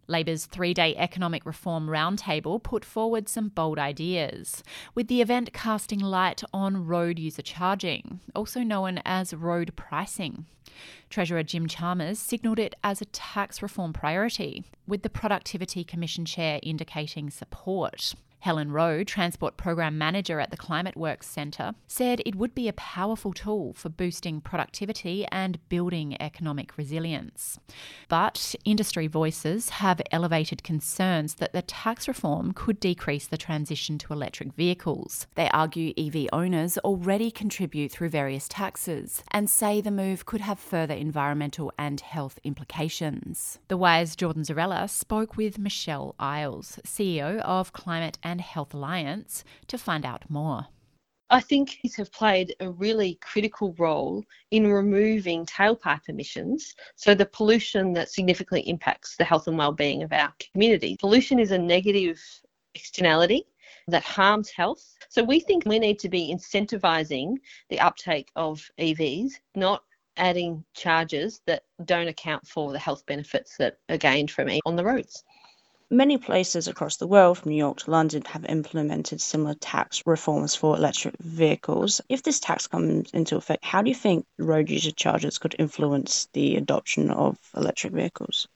Labor's three-day economic reform roundtable put forward some bold ideas, with the event casting light on road user charging, also known as road pricing. Treasurer Jim Chalmers signalled it as a tax reform priority, with the Productivity Commission chair indicating support. Helen Rowe, Transport Program Manager at the Climate Works Centre, said it would be a powerful tool for boosting productivity and building economic resilience. But industry voices have elevated concerns that the tax reform could decrease the transition to electric vehicles. They argue EV owners already contribute through various taxes and say the move could have further environmental and health implications. The Wire's Jordan Zarella spoke with Michelle Isles, CEO of Climate and Health Alliance, to find out more. I think these have played a really critical role in removing tailpipe emissions, so the pollution that significantly impacts the health and wellbeing of our community. Pollution is a negative externality that harms health. So we think we need to be incentivising the uptake of EVs, not adding charges that don't account for the health benefits that are gained from it on the roads. Many places across the world, from New York to London, have implemented similar tax reforms for electric vehicles. If this tax comes into effect, how do you think road user charges could influence the adoption of electric vehicles?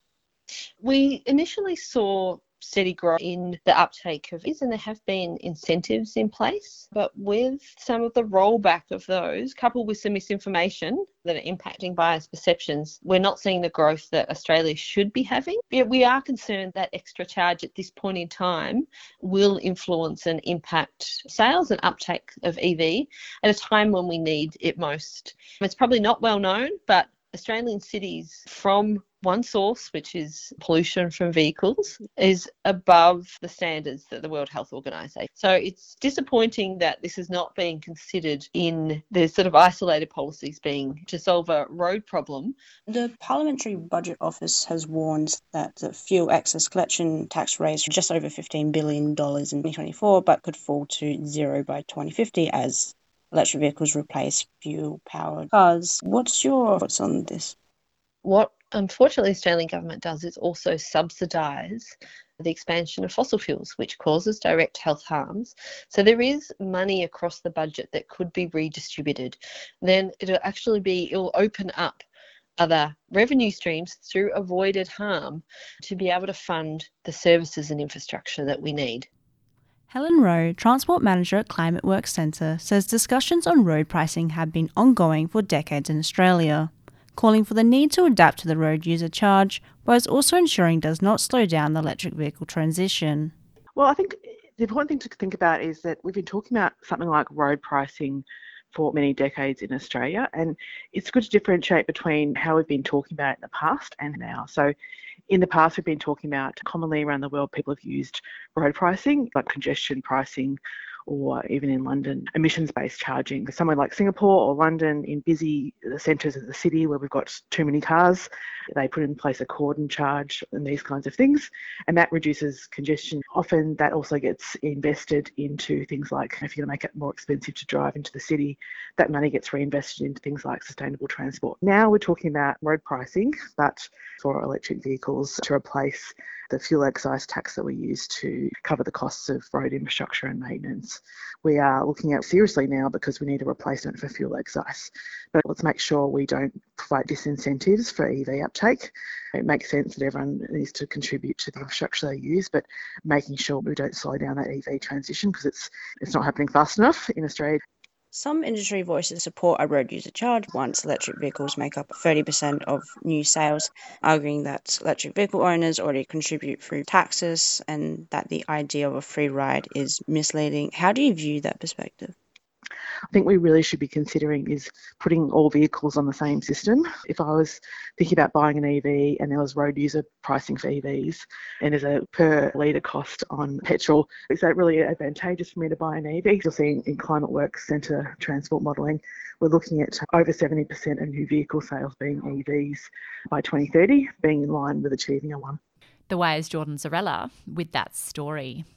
We initially saw steady growth in the uptake of these, and there have been incentives in place. But with some of the rollback of those, coupled with some misinformation that are impacting buyers' perceptions, we're not seeing the growth that Australia should be having. Yet we are concerned that extra charge at this point in time will influence and impact sales and uptake of EV at a time when we need it most. It's probably not well known, but Australian cities, from one source, which is pollution from vehicles, is above the standards that the World Health Organization. So it's disappointing that this is not being considered in the sort of isolated policies being to solve a road problem. The Parliamentary Budget Office has warned that the fuel excess collection tax raised just over $15 billion in 2024, but could fall to zero by 2050 as electric vehicles replace fuel-powered cars. What's your thoughts on this? What unfortunately the Australian government does is also subsidise the expansion of fossil fuels, which causes direct health harms. So there is money across the budget that could be redistributed. Then it'll open up other revenue streams through avoided harm to be able to fund the services and infrastructure that we need. Helen Rowe, Transport Manager at Climate Works Centre, says discussions on road pricing have been ongoing for decades in Australia, calling for the need to adapt to the road user charge, whilst also ensuring does not slow down the electric vehicle transition. Well, I think the important thing to think about is that we've been talking about something like road pricing for many decades in Australia, and it's good to differentiate between how we've been talking about it in the past and now. So in the past, we've been talking about commonly around the world, people have used road pricing, like congestion pricing, or even in London, emissions-based charging. Somewhere like Singapore or London, in busy centres of the city where we've got too many cars, they put in place a cordon charge and these kinds of things, and that reduces congestion. Often that also gets invested into things like, if you're going to make it more expensive to drive into the city, that money gets reinvested into things like sustainable transport. Now we're talking about road pricing, but for electric vehicles to replace the fuel excise tax that we use to cover the costs of road infrastructure and maintenance. We are looking at seriously now because we need a replacement for fuel excise. But let's make sure we don't provide disincentives for EV uptake. It makes sense that everyone needs to contribute to the infrastructure they use, but making sure we don't slow down that EV transition because it's not happening fast enough in Australia. Some industry voices support a road user charge once electric vehicles make up 30% of new sales, arguing that electric vehicle owners already contribute through taxes and that the idea of a free ride is misleading. How do you view that perspective? I think we really should be considering is putting all vehicles on the same system. If I was thinking about buying an EV and there was road user pricing for EVs and there's a per litre cost on petrol, is that really advantageous for me to buy an EV? You'll see in Climate Works Centre transport modelling, we're looking at over 70% of new vehicle sales being EVs by 2030, being in line with achieving a one. The Wire's Jordan Zarella with that story.